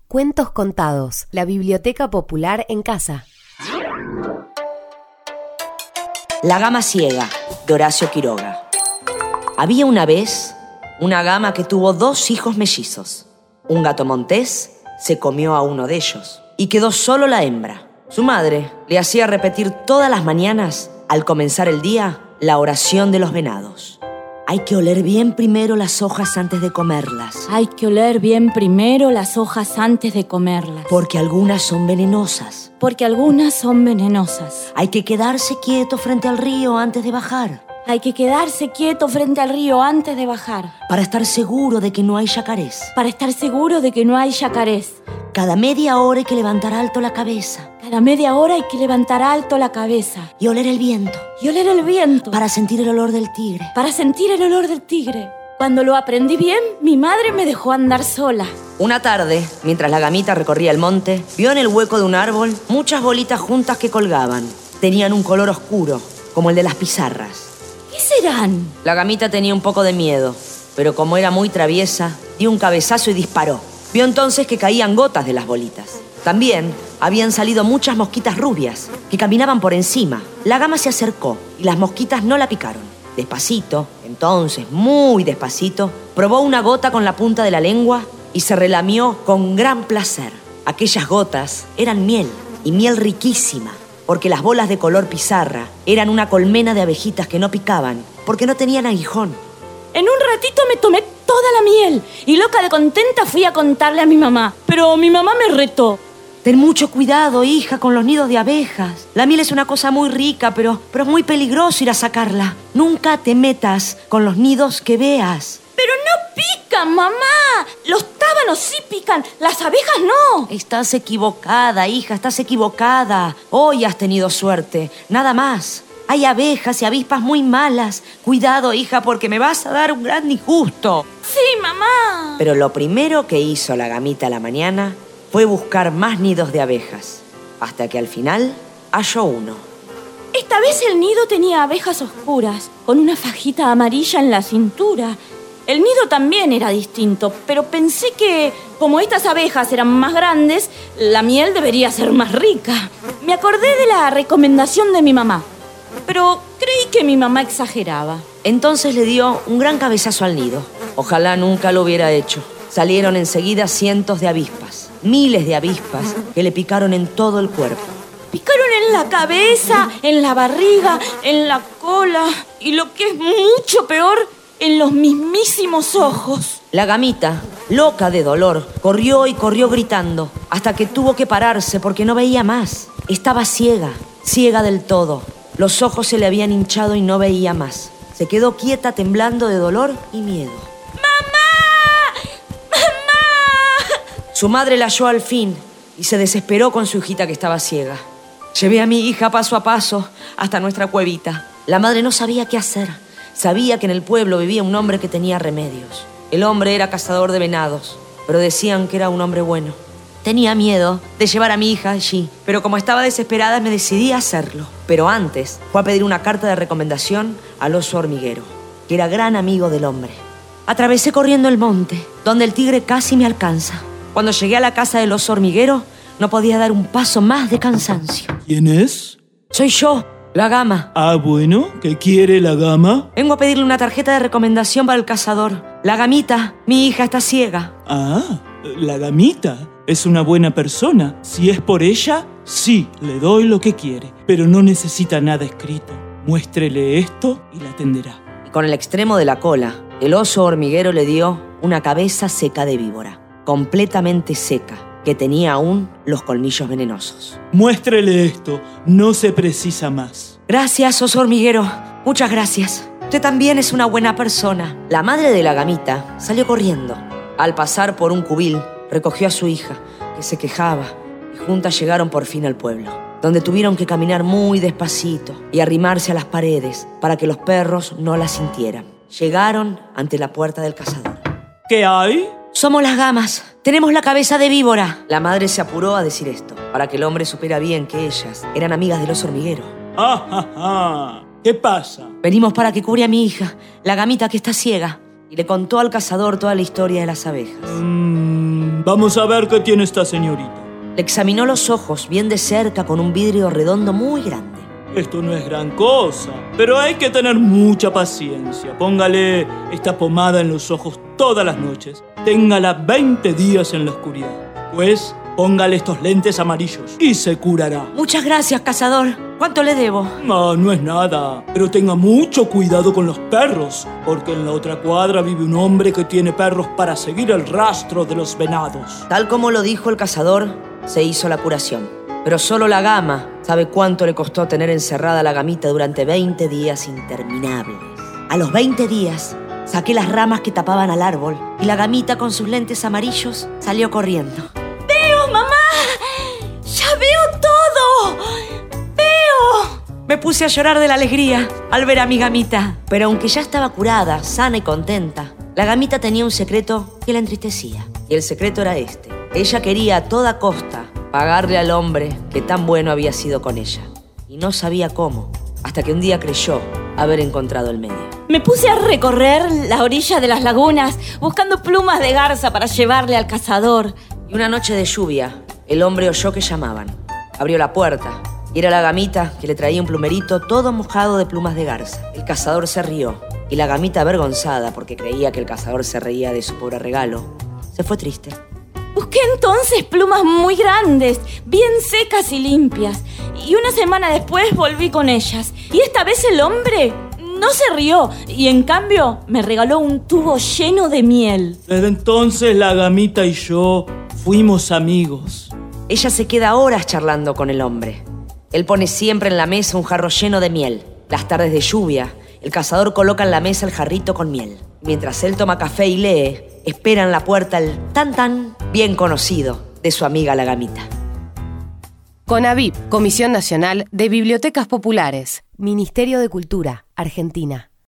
Cuentos contados, la Biblioteca Popular en casa. La gama ciega, de Horacio Quiroga. Había una vez una gama que tuvo 2 hijos mellizos. Un gato montés se comió a uno de ellos y quedó solo la hembra. Su madre le hacía repetir todas las mañanas, al comenzar el día, la oración de los venados. Hay que oler bien primero las hojas antes de comerlas. Hay que oler bien primero las hojas antes de comerlas. Porque algunas son venenosas. Porque algunas son venenosas. Hay que quedarse quieto frente al río antes de bajar. Hay que quedarse quieto frente al río antes de bajar. Para estar seguro de que no hay yacarés. Para estar seguro de que no hay yacarés. Cada media hora hay que levantar alto la cabeza. Cada media hora hay que levantar alto la cabeza. Y oler el viento. Y oler el viento. Para sentir el olor del tigre. Para sentir el olor del tigre. Cuando lo aprendí bien, mi madre me dejó andar sola. Una tarde, mientras la gamita recorría el monte, vio en el hueco de un árbol muchas bolitas juntas que colgaban. Tenían un color oscuro, como el de las pizarras. ¿Qué serán? La gamita tenía un poco de miedo, pero como era muy traviesa, dio un cabezazo y disparó. Vio entonces que caían gotas de las bolitas. También habían salido muchas mosquitas rubias que caminaban por encima. La gama se acercó y las mosquitas no la picaron. Despacito, entonces muy despacito, probó una gota con la punta de la lengua y se relamió con gran placer. Aquellas gotas eran miel, y miel riquísima, porque las bolas de color pizarra eran una colmena de abejitas que no picaban, porque no tenían aguijón. En un ratito me tomé toda la miel y loca de contenta fui a contarle a mi mamá. Pero mi mamá me retó. Ten mucho cuidado, hija, con los nidos de abejas. La miel es una cosa muy rica, pero es muy peligroso ir a sacarla. Nunca te metas con los nidos que veas. ¡Pero no pican, mamá! Los tábanos sí pican, las abejas no. Estás equivocada, hija, estás equivocada. Hoy has tenido suerte, nada más. Hay abejas y avispas muy malas. Cuidado, hija, porque me vas a dar un gran disgusto. Sí, mamá. Pero lo primero que hizo la gamita a la mañana fue buscar más nidos de abejas, hasta que al final halló uno. Esta vez el nido tenía abejas oscuras, con una fajita amarilla en la cintura. El nido también era distinto, pero pensé que, como estas abejas eran más grandes, la miel debería ser más rica. Me acordé de la recomendación de mi mamá, pero creí que mi mamá exageraba. Entonces le dio un gran cabezazo al nido. Ojalá nunca lo hubiera hecho. Salieron enseguida cientos de avispas, miles de avispas que le picaron en todo el cuerpo. Picaron en la cabeza, en la barriga, en la cola y lo que es mucho peor, en los mismísimos ojos. La gamita, loca de dolor, corrió y corrió gritando, hasta que tuvo que pararse porque no veía más. Estaba ciega, ciega del todo. Los ojos se le habían hinchado y no veía más. Se quedó quieta temblando de dolor y miedo. ¡Mamá! ¡Mamá! Su madre la halló al fin y se desesperó con su hijita que estaba ciega. Llevé a mi hija paso a paso hasta nuestra cuevita. La madre no sabía qué hacer. Sabía que en el pueblo vivía un hombre que tenía remedios. El hombre era cazador de venados, pero decían que era un hombre bueno. Tenía miedo de llevar a mi hija allí, pero como estaba desesperada me decidí a hacerlo. Pero antes fue a pedir una carta de recomendación al oso hormiguero, que era gran amigo del hombre. Atravesé corriendo el monte, donde el tigre casi me alcanza. Cuando llegué a la casa del oso hormiguero, no podía dar un paso más de cansancio. ¿Quién es? Soy yo, la gama. Ah, bueno, ¿qué quiere la gama? Vengo a pedirle una tarjeta de recomendación para el cazador. La gamita, mi hija, está ciega. Ah, la gamita es una buena persona. Si es por ella, sí, le doy lo que quiere. Pero no necesita nada escrito. Muéstrele esto y la atenderá. Y con el extremo de la cola, el oso hormiguero le dio una cabeza seca de víbora, completamente seca, que tenía aún los colmillos venenosos. Muéstrele esto, no se precisa más. Gracias, oso hormiguero. Muchas gracias. Usted también es una buena persona. La madre de la gamita salió corriendo. Al pasar por un cubil, recogió a su hija, que se quejaba, y juntas llegaron por fin al pueblo, donde tuvieron que caminar muy despacito y arrimarse a las paredes para que los perros no la sintieran. Llegaron ante la puerta del cazador. ¿Qué hay? Somos las gamas. Tenemos la cabeza de víbora. La madre se apuró a decir esto, para que el hombre supiera bien que ellas eran amigas del oso hormiguero. ¡Ah, ja, ja! ¿Qué pasa? Venimos para que cure a mi hija, la gamita que está ciega. y le contó al cazador toda la historia de las abejas. Vamos a ver qué tiene esta señorita. Le examinó los ojos bien de cerca con un vidrio redondo muy grande. Esto no es gran cosa, pero hay que tener mucha paciencia. Póngale esta pomada en los ojos todas las noches. Téngala 20 días en la oscuridad. Pues póngale estos lentes amarillos y se curará. Muchas gracias, cazador. ¿Cuánto le debo? No es nada, pero tenga mucho cuidado con los perros, porque en la otra cuadra vive un hombre que tiene perros para seguir el rastro de los venados. Tal como lo dijo el cazador, se hizo la curación. Pero solo la gama sabe cuánto le costó tener encerrada a la gamita durante 20 días interminables. A los 20 días, saqué las ramas que tapaban al árbol y la gamita con sus lentes amarillos salió corriendo. ¡Veo, mamá! ¡Ya veo todo! ¡Veo! Me puse a llorar de la alegría al ver a mi gamita. Pero aunque ya estaba curada, sana y contenta, la gamita tenía un secreto que la entristecía. Y el secreto era este. Ella quería a toda costa pagarle al hombre que tan bueno había sido con ella. Y no sabía cómo, hasta que un día creyó haber encontrado el medio. Me puse a recorrer la orilla de las lagunas buscando plumas de garza para llevarle al cazador. Y una noche de lluvia, el hombre oyó que llamaban. Abrió la puerta y era la gamita que le traía un plumerito todo mojado de plumas de garza. El cazador se rió y la gamita, avergonzada porque creía que el cazador se reía de su pobre regalo, se fue triste. Busqué entonces plumas muy grandes, bien secas y limpias. Y una semana después volví con ellas. Y esta vez el hombre no se rió. Y en cambio me regaló un tubo lleno de miel. Desde entonces la gamita y yo fuimos amigos. Ella se queda horas charlando con el hombre. Él pone siempre en la mesa un jarro lleno de miel. Las tardes de lluvia, el cazador coloca en la mesa el jarrito con miel. Mientras él toma café y lee, espera en la puerta el tan bien conocido de su amiga la gamita. CONAVIP, Comisión Nacional de Bibliotecas Populares. Ministerio de Cultura, Argentina.